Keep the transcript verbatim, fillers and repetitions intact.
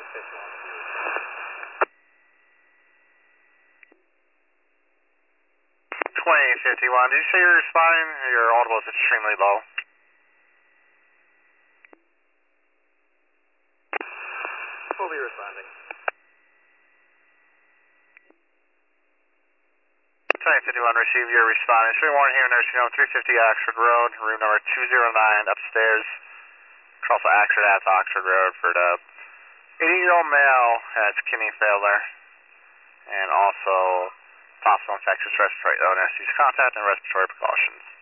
twenty fifty-one, did you say you're responding? Your audible is extremely low. We'll be responding. twenty fifty-one, receive your responding. three one here, nursing home, three fifty Oxford Road, room number two oh nine, upstairs. Cross Oxford at Oxford Road for the eighty-year-old male has kidney failure and also possible infectious respiratory illness. Use contact and respiratory precautions.